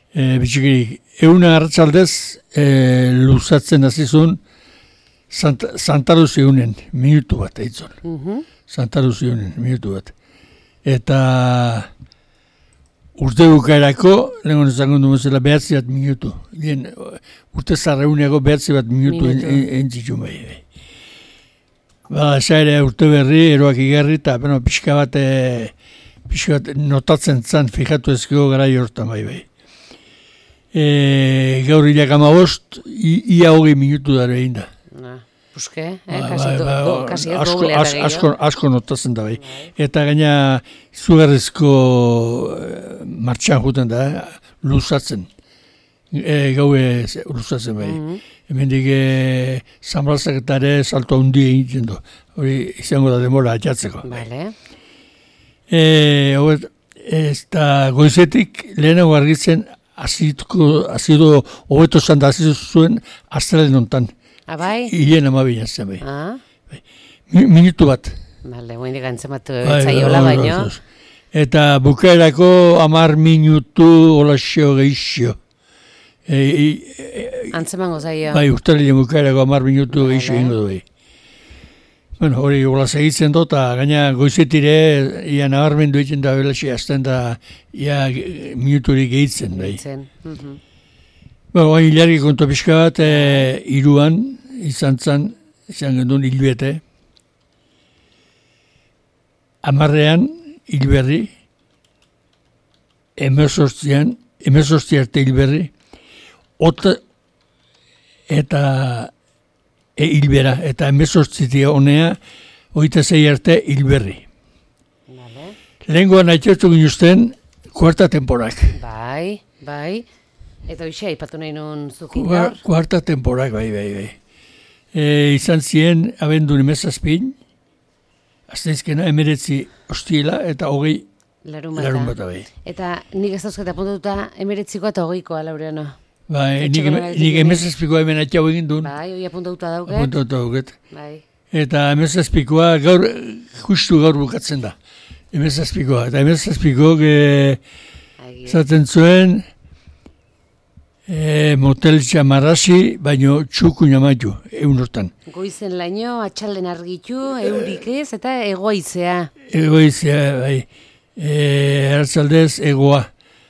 Bitxikirik, euna arratsaldez luzatzen azizun Santa Luzionen minutu bat eitzon. Santa Luzionen minutu bat. Eta urte bukaerako, lehenko nezango dumuzela, 9 minutu. Urte zarreuneako 9 minutu entzitxun bai. Esaire urte berri, eroak igarri, eta pixka bat notatzen zan, fijatu ezkego gara jortan bai. Gaur hilak 15, ia 20 minutu dara egin da. Puske, kasi doble eta gehiago. Asko notatzen da bai. Eta gaina zugarrizko martxan juten da, luzatzen. Gaue luzatzen bai. Hemendik zanbalzak eta ere salto handi egiten du. Hori izango da demora atxatzeko. Bale. Eta goizetik lehenago argitzen azido hobeto zan da azizu zuen astralen ontan. Bai? Hien amabina zen bai. Minutu bat. Bale, guendik antzemat zaiola baino. Eta bukaerako 10 minutu olaxio geixio. Antzemango zaio. Bai, urtarile bukaerako 10 minutu geixio ingo du bai. Bueno, hori hola segitzen dut, eta gaina goizetire, ia nabarmendu egiten da belaxi, azten da, ia minuturik gehitzen. Baina, hilargi konto pixka bat, iruan, izan gendun hilbete. 10ean, hilberri, 18 arte hilberri, eta hilbera, eta 18 honea, 26 arte hilberri. Lehengoan aitzertu ginuzten, kuarta temporak. Bai. Eta hoxe, aipatu nahi nun zukin gaur? Kuarta temporak, bai. Izan ziren, abendun 17, azteizkena 19 ostiela, eta 20 larun bata bai. Eta nik ez dauzketa apuntatuta 19koa eta 20koa, Laureano. Bai, nik 17koa hemen atxau egin duen. Bai, hori apuntatuta dauket. Apuntatuta dauket. Bai. Eta 17koa gaur, justu gaur bukatzen da. 17koa. Eta 17koak zaten zuen motel txamarrasi, baino txuku namatu, hortan. Goizen laino, atxalden argitu, eurik ez, eta egoizea. Egoizea, bai. Arratzaldez, egoa.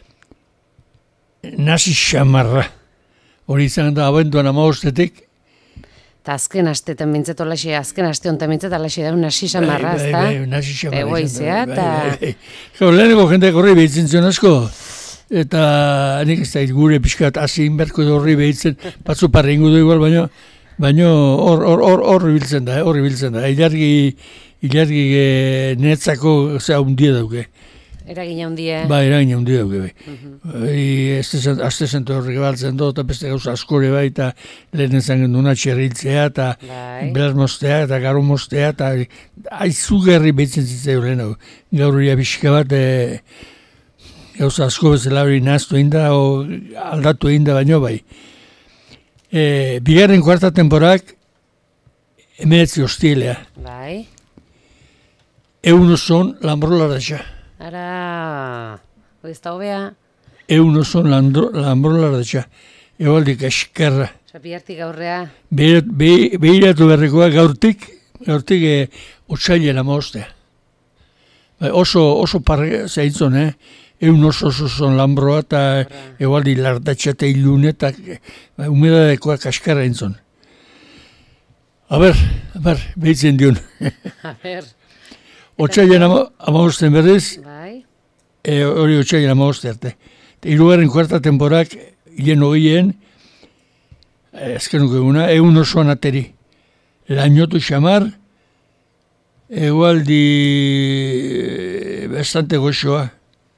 Nasi xamarra. Hori izan da, abenduan 15-etik. Eta azken astetan bintzat olaxe, azken aste honetan bintzat olaxe da, nasi xamarra, ez da? Bai, nasi xamarra. Egoizea, eta... Leheneko jendeak horri behitzen zion asko. Eta nik ez da gure pixkat hasi inberko da horri behitzen, batzu parre ingo du igual, baino horri biltzen da, Ilargi netzako zea hundia dauke. Eragina hundia. Ba, eragina hundia dauke. Azte zentu horri baltzen do, eta beste gauza askore bai, eta lehen ezan genduna txerriltzea, eta beraz moztea, eta garo moztea, eta aizugarri behitzen zitzea lehen. Gaur hori pixka bat, gauza asko bezala hori nahaztu egin da, aldatu egin da baino bai. Bigarren kuarta temporak, 19 hostilea. Bai. Egun oson lanbrolarratxa. Ara, hori ez da hobea. Egun oson lanbrolarratxa. Egoaldik eskerra. Zapiartik aurrea. Behiratu berrekoa gaurtik otsailen amostea. Oso parre zaintzon, Egun oso lanbroa eta egualdi lardatxa eta ilune eta humedadekoa kaskarra entzon. Aber, behitzen dion. Otsailen amagosten berriz, hori otsailen amagoste arte. Hirugarren kuarta temporak, hilen hogien, ezkenuko eguna, egun osoan ateri. Lainotu xamar, egualdi bastante goxoa.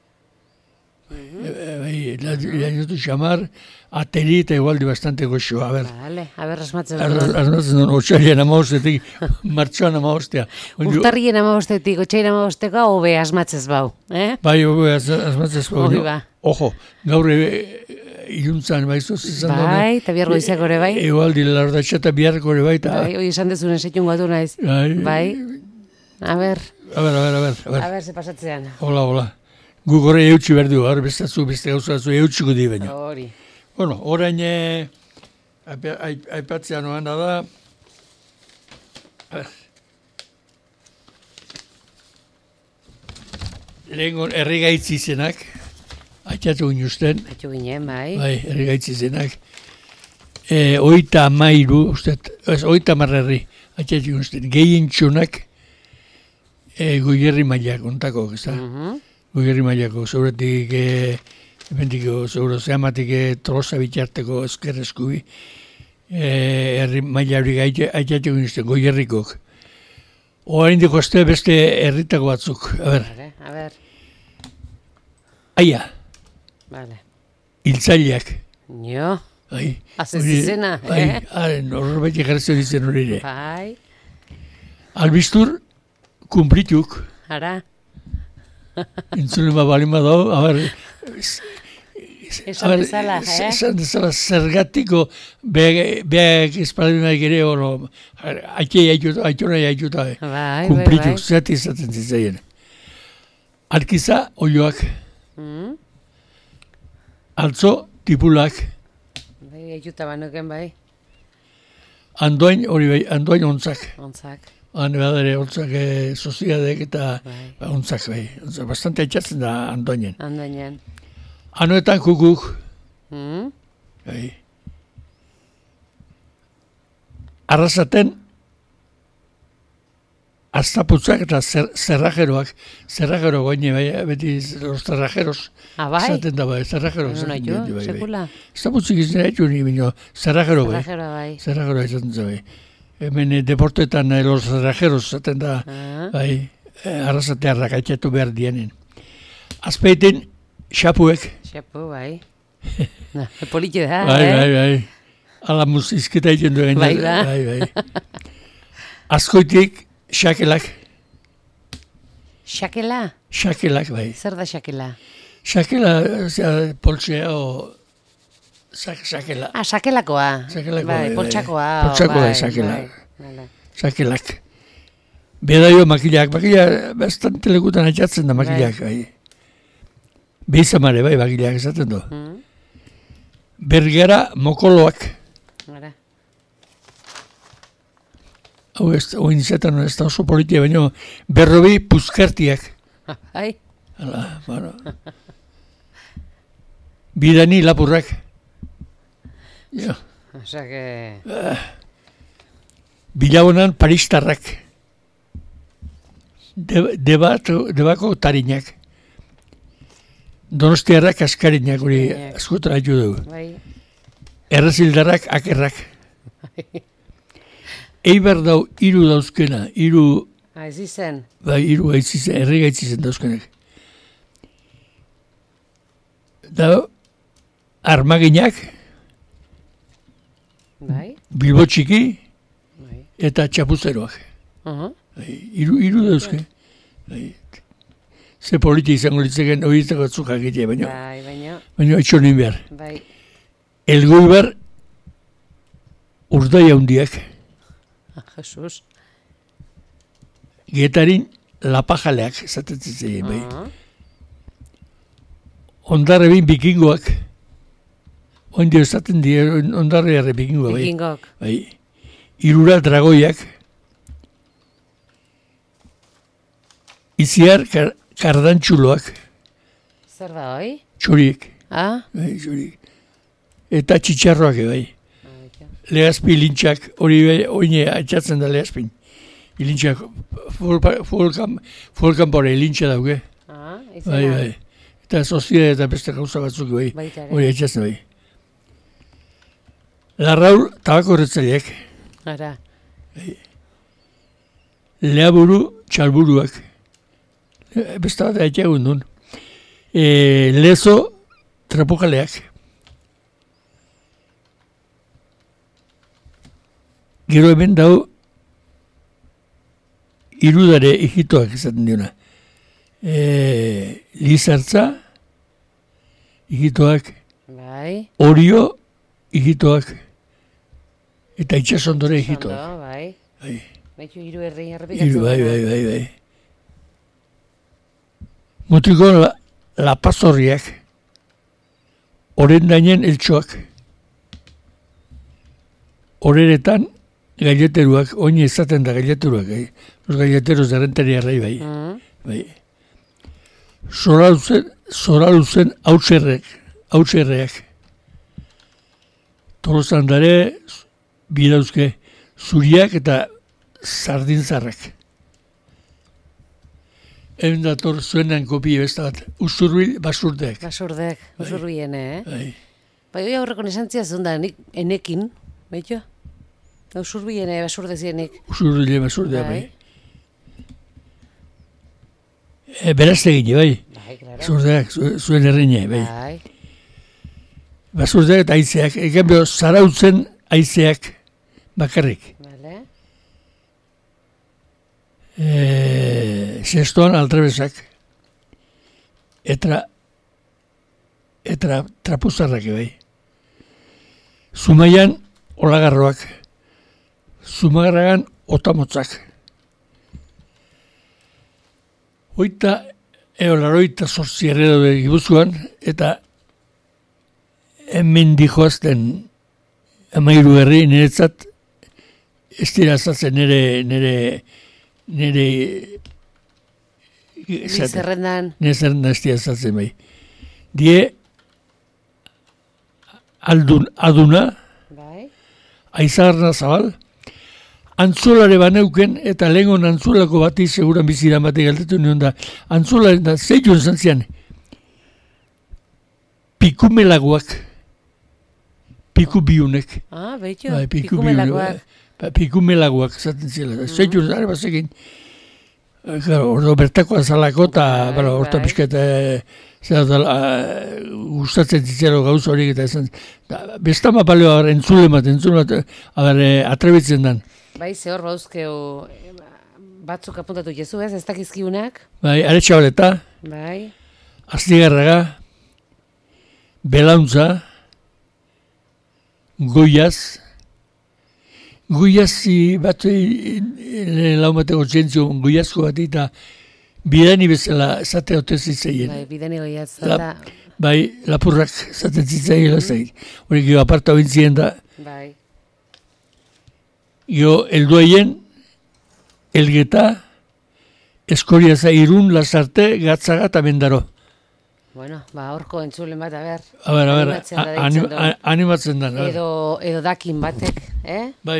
Lainotu xamar, ateri eta egualdi bastante goxoa. A ber, asmatzen dut. Asmatzen dut, otxailien amagostetik, martxoan amagostea. Urtarrien amagostetik, otxailien amagosteka, hobe asmatzez bau. Bai, hobe asmatzez bau. Ojo, gaur iluntzan baizu zizan dut. Bai, eta biharko izako ere bai. Egualdi lardatxa eta biharko ere bai. Bai, hoi esan dezunen setxun gatu naiz. Bai. A ber. A ber. A ber, ze pasatzean. Hola. Gu gore eutxi behar du, beste gauza eutxiko di baina. Hori. Bueno, orain aipatzea noan da, lehenko erregaitz izenak, atxatu ginuzten. Atxu ginen, bai. Bai, erregaitz izenak. 30 marrerri, atxatu ginuzten. Gehien txunak goierri mailak, ontako, ez da? Goierri mailako, zauretik, ebentiko, zauro zehamatik troza bitxarteko ezker eskubi, herri maila hori atxatu ginuzten, goierrikok. Oain diko beste herritako batzuk, a ber. A ber. Aia. Vale. Hiltzaileak. Jo. Bai. Azez izena, Bai, norbait egerzio dizen hori ere. Bai. Albistur, kumplituk. Ara. Entzule balima dau, a ber, Esan bezala, esan bezala zergatiko beak espaldinak ere oro, aitzona jaituta, kumplituk, zerati izaten zitzaien. Alkiza, oioak. Altzo, tipulak. Bai, aituta banuken, bai. Andoain, hori bai, andoain ontzak. Ontzak. Han badare ontzak soziadek eta ontzak bai. Bastante aitzatzen da andoainen. Andoainen. Anoetan kukuk. Bai. Arrasaten aztaputzak eta zerrajeroak. Zerrajero goine, bai, beti los zerrajeros. Bai? Zaten da bai, zerrajero. Sekula. Aztaputzik izan etxu ni bino, zerrajero bai. Zerrajero bai. Zerrajero izaten da bai. Hemen deportetan los zerrajeros zaten da, bai, arrasatearrak aitxatu behar dienen. Azpeiten, xapuek. Xapu, bai. Politxe da, Bai. Ala muzizketa egiten duen. Bai, da. Bai. Azkoitik, xakelak. Xakela? Xakelak, bai. Zer da xakela? Xakela, poltsea o... Xakela. Xakelakoa. Bai, poltsakoa. Poltsakoa, xakela. Xakelak. Bedaio makilak. Makilak, bastante lekutan atxatzen da makilak, bai. Beizamare, bai, makilak esaten du. Bergara mokoloak. Hau oin izaten ez da oso politia, baina berrobi puzkartiak. Bai. Hala, bueno. Bidani lapurrak. Jo. Osa que... Bilabonan paristarrak. Debako tarinak. Donostiarrak askarinak, hori askotan haitu dugu. Bai. Errezildarrak akerrak. Eibar dau, hiru dauzkena, hiru... Ez izen. Bai, hiru gaitzizen, herri gaitzizen dauzkenak. Da, armaginak, bai. Bilbo txiki, bai. Eta txapuzeroak. Hiru dauzke. Bai. Ze politi izango litzeken horietako batzuk jakitea, baina. Bai, baina. Baina etxo nien behar. Bai. Elgoibar urdai handiak. Jesus. Getarin lapajaleak, esaten zitzen, bai. Ondarrebin bikingoak. Oindio esaten die ondarre bikingoa, bai. Bikingok. Bai. Irura dragoiak. Iziar kardantxuloak. Zer da, hoi? Txuriek. Ah? Bai, txuriek. Eta txitxarroak, bai. Lehazpi lintxak, hori oine atxatzen da lehazpin. Ilintxak, folkanpore ilintxa dauke. Ah, izena. Bai. Eta sozia eta beste gauza batzuk, bai. Hori atxatzen, bai. Larraur, tabako horretzaileak. Ara. Bai. Lehaburu, txalburuak. Beste bat atxagun duen. Lezo, trapokaleak. Gero hemen dau, irudare ikitoak esaten diona. Lizartza, ikitoak. Bai. Orio, ikitoak. Eta itxasondore ikitoak. Bai. Bai. Baitu hiru herri errepikatzen. Bai. Mutriko lapazorriak, orendainen eltsoak, oreretan gaileteruak, oin ezaten da gaileteruak, los gaileteros de Renteria Rei, bai. Zora luzen hautserreak. Tolosan dare, bidauzke, zuriak eta sardinzarrak. Hemen dator zuenan kopi besta bat, usurbil basurdeak. Basurdeak, usurbiene, Bai. Bai, hoi aurreko nesantzia zunda, enekin, baito? Usurbiene basurdezienik. Usurbile basurdeak, bai. Beraztegine, bai. Bai, claro. Basurdeak, zuen errine, bai. Bai. Basurdeak eta aizeak, ekambio, zarautzen aizeak bakarrik. Vale. Sestoan altrebesak. Eta trapuzarrak, bai. Zumaian olagarroak. Zumagarragan otamotzak. Laroita sortzi herredo de Gipuzkoan, eta hemen dijoazten amairu herri niretzat ez dira azatzen nire zerrendan ez dira azatzen bai. Die aduna, bai. Aizagarna Zabal, antzolare baneuken, eta lehengon antzolako bati seguran biziran bati galtetu nion da, antzolaren da, zeion zantzian, pikumelagoak, piku biunek. Beitio, Bai, pikumelagoak. Pikumelagoak, zaten zela. Zeion zara bazekin, ordo bertako azalako, eta orta pixkat, gustatzen zitzero gauz horiek eta esan, bestama paleo entzule bat, atrebitzen dan. Bai, zehor bauzkeu batzuk apuntatu jezu ez dakizkiunak. Bai, Aretxabaleta, Bai. Astigarraga, Belauntza, Goiazi bat laumateko txentzio goiazko bat eta bidani bezala zate hote zitzaien. Bai, bidani goiaz. Bai, lapurrak zaten zitzaien lazai. Horik jo aparta bintzien da. Bai. Jo, elduaien, Elgeta, Eskoriaza, Irun, Lasarte, Gatzaga eta Mendaro. Bueno, horko entzulen bat, animatzen da. Edo dakin batek, Bai.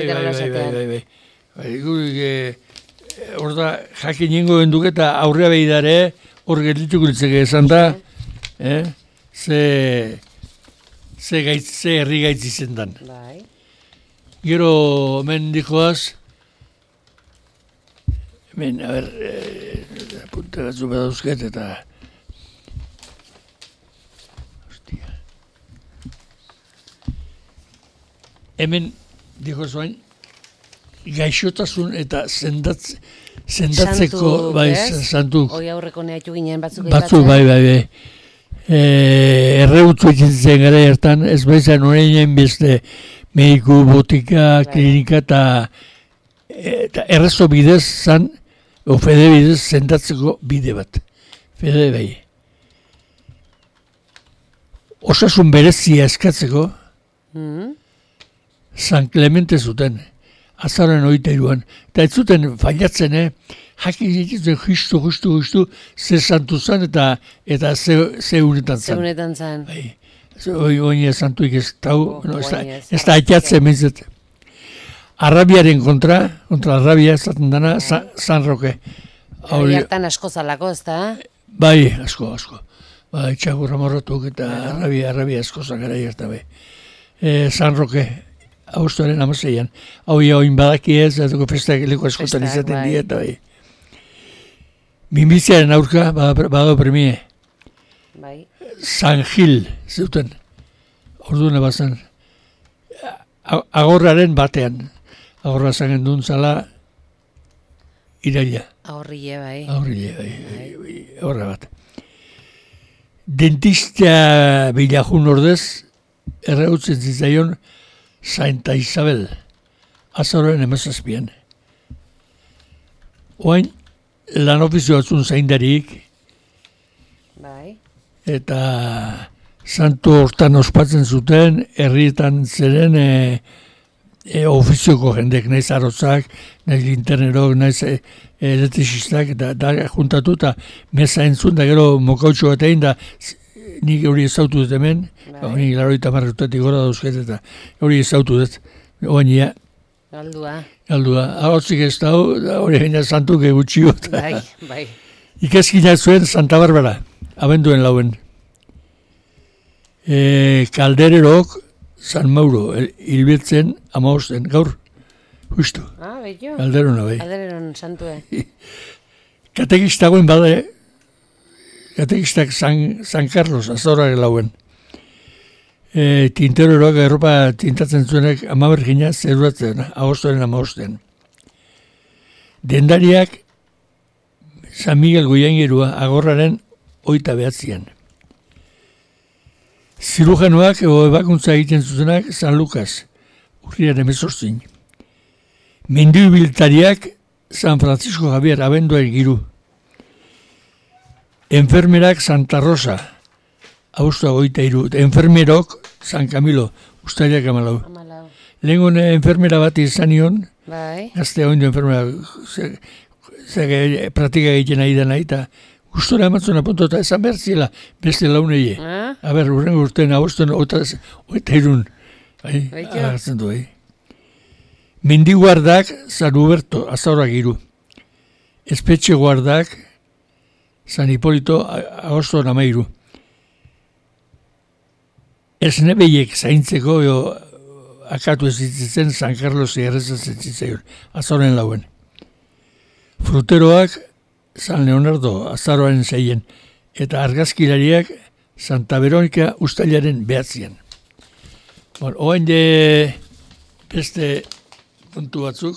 Horda, jakin ingo genduk eta aurrea behidare, hor geldituk litzeke esan da, ze herri gaitz izen dan. Bai. Gero, hemen dikoaz, hemen, apunta batzu badauzket eta... Hemen, diko zoain, gaixotasun eta sendatzeko, santuk. Hoi aurreko nehatu ginen batzuk. Batzuk, bai. Erreutzu ikintzen gara hartan, ez baizan horreinen beste mediku, botika, klinika eta errezo bidez zan, fede bidez sendatzeko bide bat. Fede bai. Osasun berezia eskatzeko, San Clemente zuten, azaroen 23an. Eta ez zuten failatzen, jakin egiten justu, ze santu zan eta ze unetan zan. Ze unetan zan. Oine santuik ez da aitatze mentzet. Arrabiaren kontra Arrabia zaten dana, San Roque. Hori hartan asko zalako, ez da? Bai, asko. Bai, txakurra morrotuk eta Arrabia asko zakara hartan bai. San Roque. Austoaren 16an. Hau oin badaki ez, dugu festak leko askotan izaten dieta. Minbiziaren aurka badago premie. Bai. San Gil zuten. Orduan bazan. Agorraren batean. Agorra zangen duen zala iraila. Ahorrile, bai. Agorra bat. Dentista bilajun ordez, errautzen zitzaion, Santa Isabel, azaroen 17an. Oain, lan ofizio batzun zaindarik, bai. eta santu hortan ospatzen zuten, herrietan zeren ofizioko jendek, naiz arotzak, naiz linternerok, naiz elektrizistak, da juntatu eta meza entzun, da gero mokautxo bat egin, da nik hori ezautu dut hemen, nik 80 gora dauzket, eta hori ezautu dut, oainia. Galdua. Arotzik ez da hori gaina santu gutxi bat. Bai. Ikaskina zuen Santa Barbara, abenduen lauen. Kaldererok, San Mauro, hilbetzen 15 gaur, justu. Beito. Kalderona, bai. Kaldereron santue. Katekistagoen bade, katekistak San Carlos, azorare lauen. Tinteroroak erropa tintatzen zuenak 15 gina zeruratzen, agostoren 15. Dendariak San Miguel Goiaingerua agorraren 29. Zirujanoak ebakuntza egiten zuzenak San Lucas, urriaren 18. Mendibiltariak San Francisco Javier, abenduaren 3. Enfermerak Santa Rosa, abuztuak 23. Enfermerok San Camilo, ustariak 14. Lehengon enfermera bat izan nion, gaztea oindu enfermera, praktika egiten ari da nahi, eta gustora ematzen apunto, eta esan behar zila, beste launei. Urren urtean, abuztuen, oita irun. Agartzen du, Mendi guardak, San Huberto, azaurak 3. Espetxe guardak, San Hipolito, agostoan 13. Esnebeiek zaintzeko, akatu ez ditzitzen, San Carlos errezatzen zitzaion, azauren lauen. Fruteroak, San Leonardo, azaroaren 6. Eta argazkilariak, Santa Veronica, ustailaren 9. Oain de beste puntu batzuk.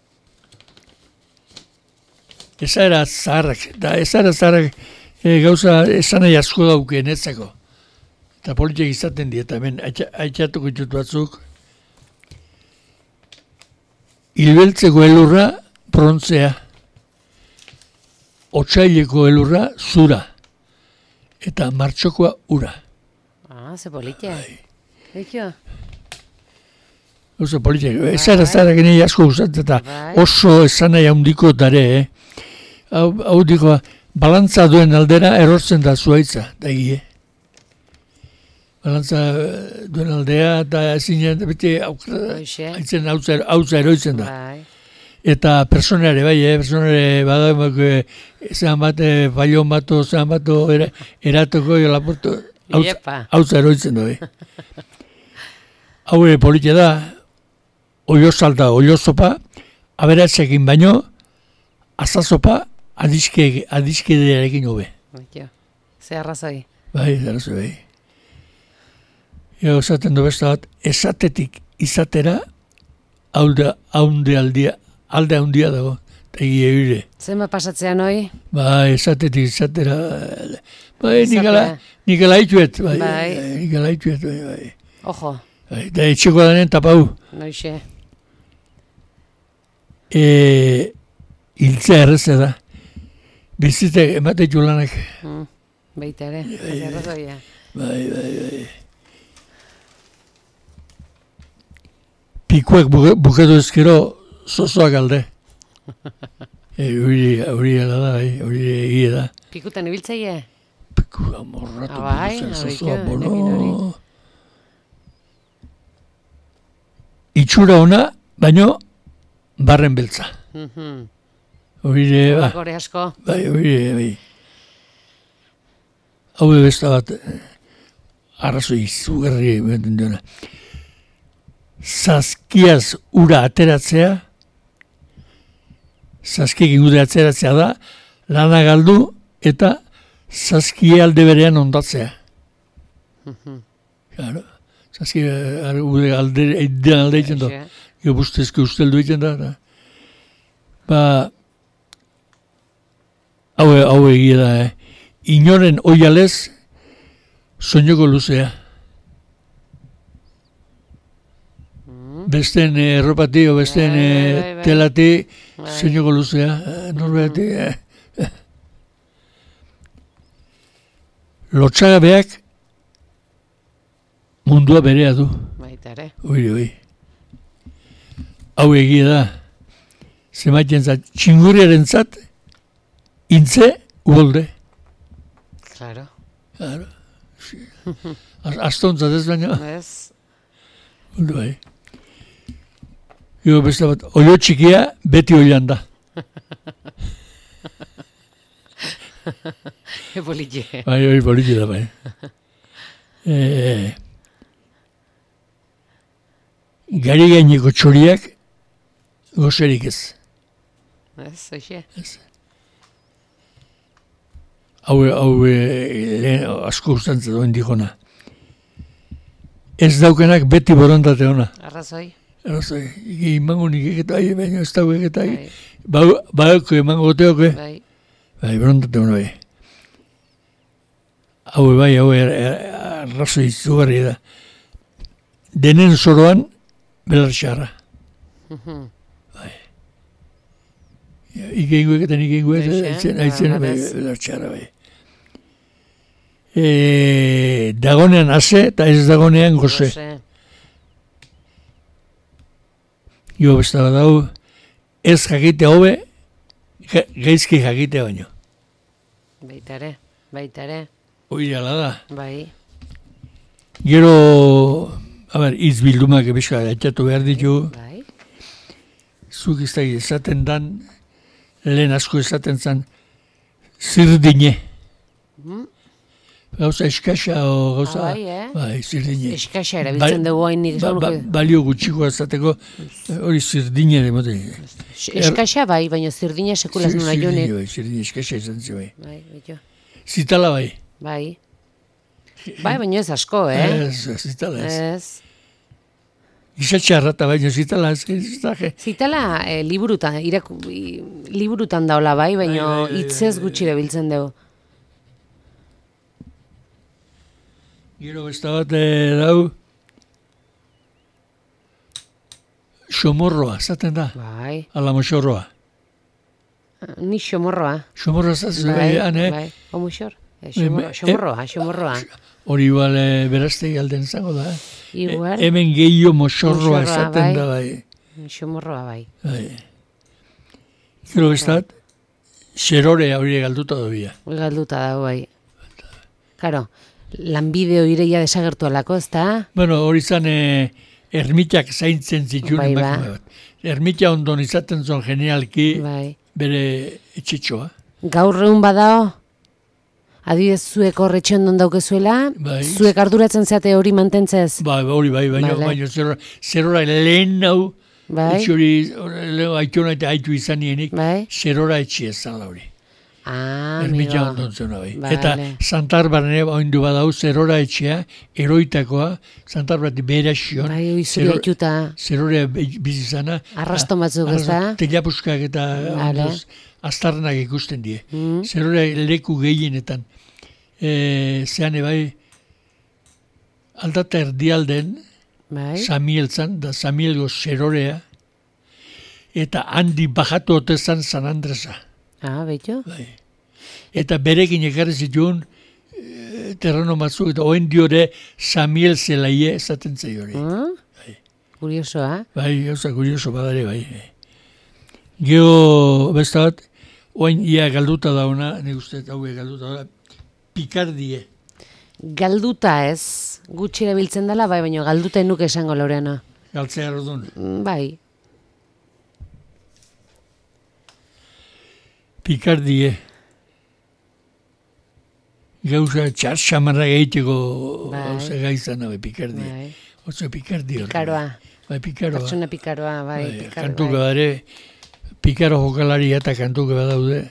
Ezaera zaharrak, gauza esanai asko dauke netzako. Eta politiak izaten dieta, hemen aitzatuko ditut batzuk. Hilbeltzeko elurra, brontzea. Otsaileko elurra, zura. Eta martxokoa, ura. Ze politia. Ekio? Oso politia. Ezaera genei asko gustatzen, eta oso esanai handiko dare, Hau dikoa, balantza duen aldera erortzen da zuaitza, da egie. Balantza duen aldea, eta ezinen, beti haitzen hautza eroitzen da. Eta personare, personare badamak, zean bat, balion bato, zean bato, eratoko, laporto, hautza eroitzen da. Hau politia da, oio salta, oio sopa, aberatzekin baino, azazopa, adizkedearekin hobe. Ze arrazoi. Arrazoi. Esaten du besta bat, esatetik izatera, alde handia dago, eta egia eure. Zema pasatzean hoi? Esatetik izatera, nik alaituet, Ojo. Eta etxeko danen tapau. Noixe. Hiltzea errezea da. Bizitek emate julanak. Baita ere, errazoia. Bai. Pikuek buketu ezkero zozoak alde. Hori da, hori egia da. Pikutan ibiltzaie? Piku amorratu, zozoa, bono. Itxura ona, baino barren beltza. Hori gore asko. Hori. Hau besta bat, arrazoi izugarri beten duena. Zazkiaz ura ateratzea, zazkiekin ura ateratzea da, lana galdu eta zazkie alde berean ondatzea. Claro. Zazkie alde egiten da. Bustezko usteldu egiten da. Hau egia da, Inoren oialez, soinoko luzea. Besten erropati o besten telati, soinoko luzea. Norbeti. Lotsagabeak mundua berea du. Baitare. Oi. Hau egia da. Zemaiten zat, txingurriaren zat, intze, uholde. Claro. Astontzat ez baina. Ez. Uholde bai. Gero beste bat, oio txikia beti oilan da. Politxe. Bai, politxe da bai. Gari gaineko txoriak gozerik ez. Ez, oixe. Hau asko ustantzat duen dikona. Ez daukenak beti borondate ona. Arrazoi. Arrazoi, imango nik egetai, baina ez dago egetai. Baoko emango goteoke. Bai, borondate ona bai. Hau arrazoi izugarri da. Denen zoroan, belar txarra. Bai. Ikenguek eta nikenguek, aitzen belar txarra bai. Dagonean ase eta ez dagonean goze. Jo besta bat hau, ez jakite hobe, gaizki jakite baino. Baitare. Hoi ala da. Bai. Gero, hitz bildumak ebeska atxatu behar ditu. Bai. Zuk ez da esaten dan, lehen asko esaten zan, zirdine. Gauza eskaxa o gauza... Bai, zirdine. Eskaxa erabiltzen dugu hain nik esan nuke. Balio gutxikoa ezateko hori zirdine demote. Eskaxa bai, baina zirdine sekulaz nuna jonek. Zirdine bai, zirdine eskaxa izan zi bai. Bai, beto. Zitala bai. Bai. Bai, baina ez asko, Zitala ez. Ez. Gizatxarrata baina zitala ez. Zitala liburutan daula bai, baina hitzez gutxi erabiltzen dugu. Gero besta bat dau, xomorroa, zaten da? Bai. Ala moxorroa. Ni xomorroa. Xomorroa zaten, bai. Omuxor? Xomorroa. Hori igual beraztegi alden zango da. Igual. Hemen gehiago moxorroa zaten da, bai. Xomorroa, bai. Gero besta bat, xerore hori galduta dobia. Galduta da, bai. Karo. Lanbide hoireia desagertu alako, ez da? Bueno, hori zan ermitak zaintzen zituen emakume bat. Ermita ondon izaten zon genialki bere etxetxoa. Gaur egun badao, adibidez zuek horretxe ondon daukezuela, zuek arduratzen zeate hori mantentzez? Hori baina zerora lehen hau, etxe hori aitona eta aitu izan nienik, zerora etxe ez zala hori. Ermita ondon zena bai. Eta Santarbaren oindu badau zerora etxea, eroitakoa, Santarbaren behera xion. Bai, oizuri aituta. Zerorea bizizana. Arrasto batzuk ez da? Telapuskak eta aztarnak ikusten die. Zerorea leku gehienetan. Zeane bai, aldata erdialden, Samielzan, da Samielgo zerorea, eta handi bajatu otezan San Andresa. Beito? Bai. Eta berekin ekarri zituen terreno batzuk, eta oen diore Samiel zelaie esaten zei hori. Kuriosoa? Bai, gauza kurioso badare, bai. Geo, besta bat, oen ia galduta dauna, nik uste, haue galduta dauna, Pikardie. Galduta ez, gutxi erabiltzen dela, bai, baina galduta nuke esango Loreana. Galtzea rodun. Bai. Pikardie. Gauza txarxamarra egiteko gauza gaizana, Pikardie. Oso Pikardie. Pikaroa. Bai, Pikaroa. Pertsona Pikaroa, bai. Kantuke badare, Pikaro jokalari eta kantuke badaude.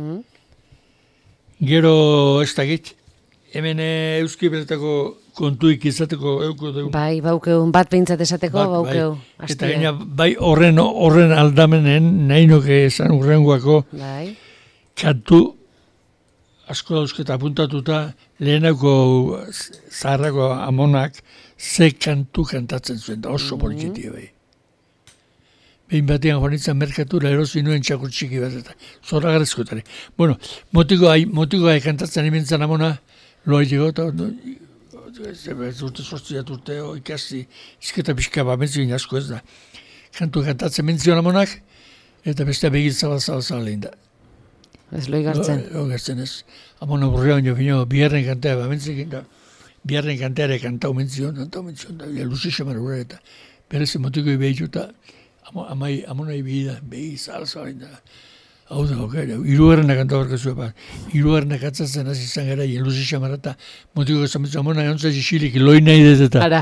Gero ez dakit, hemen Euski Bertako kontuik izateko euko dugu. Bai, baukeu, bat behintzat esateko, baukeu. Eta gaina, bai horren aldamenen, nahi nuke esan urrengoako, kantu asko dauzketa apuntatuta, lehenako zaharrako amonak ze kantu kantatzen zuen, da oso politxetia bai. Behin batean joanitzen merkatura erosi nuen txakur txiki bat eta zorra garezkotare. Bueno, motikoa kantatzen imentzen amona, loa ego eta ez urte sortziat urte ikasti izketa pixka mentzioin asko ez da. Kantu kantatzen mentzioan amonak eta bestea begitza bat lehen da. Ez loi gartzen. Gartzen ez. Amona burrean jo fino biharren kantea mentzekin da. Biharren kanteare kantau mentzion da. Luzi xamar urre eta berez motiko behitu eta amonai behi salsa lehen da. Hau da, irugarrena kanta barkazua bat. Irugarrena katzatzen hasi izan gara, Luzi xamar eta motiko gazamitzu amona egontza xilik loi nahi dut eta. Ara.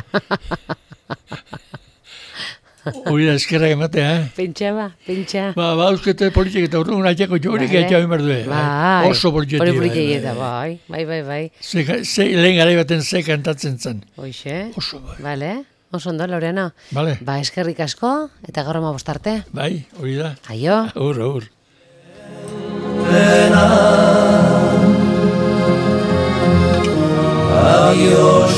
Hori da, eskerrak ematea, Pentsa. Ba, euskete politik eta urrungun atxako jorik etxau imar du, oso politik. Hori eta, bai. Lehen gara baten ze kantatzen zen. Hoxe. Oso, bai. Bale, oso ondo, Lorena. Bale. Ba, eskerrik asko, eta gaur ama bostarte. Bai, hori da. Aio. Aur. Adiós,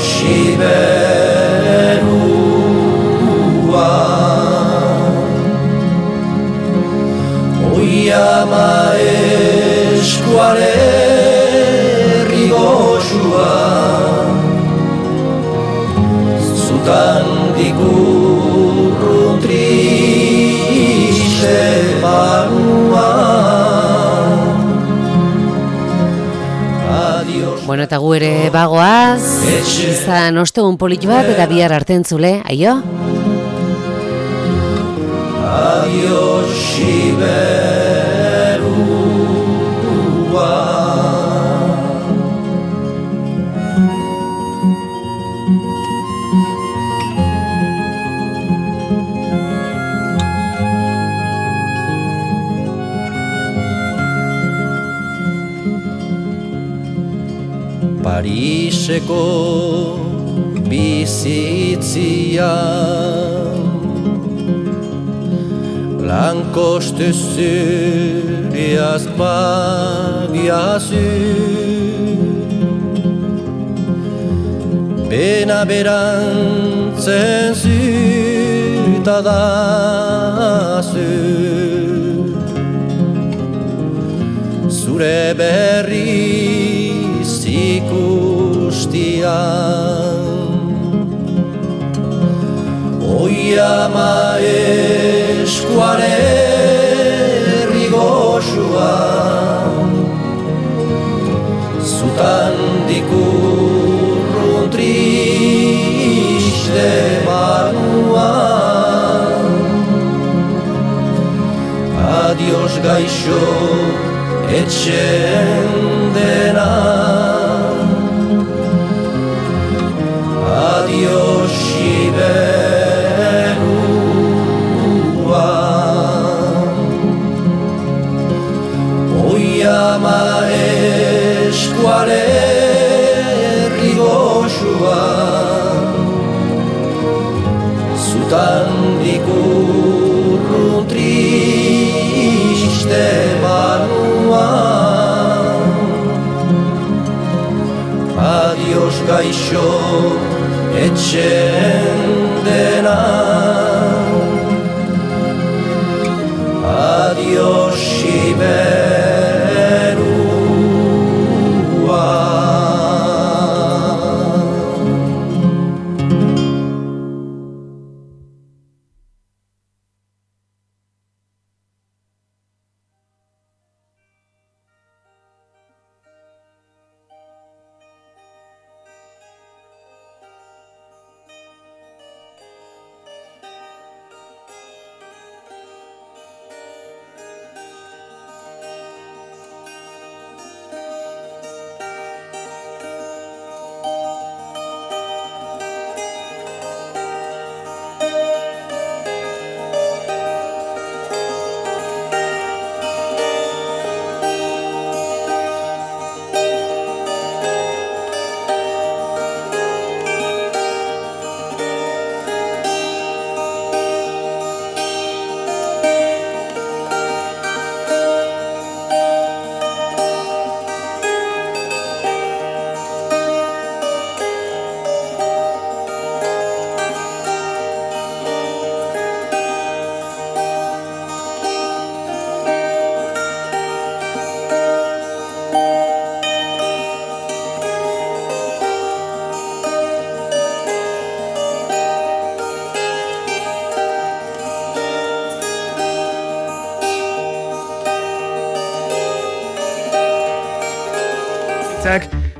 Siberua. Oiama eskualerri goxua, zutan dikurrun triste banua. Bueno, eta gu ere bagoaz, izan ostegun polit bat eta bihar artentzule, aio? Adiós, Siberua. Pariseko bizitzia Lankoste zuriaz bagiazu Bena berantzen zutadazu Zure berri ikustian Oiama eskualerri goxua Zutan dikurrun triste banua Adiós gaixo etxen dena Adiós, Siberua. Oiama eskualerri goxua, zutan dikurrun triste banua. Adiós, gaixo etxen dena Adiós, Siberua. hitzak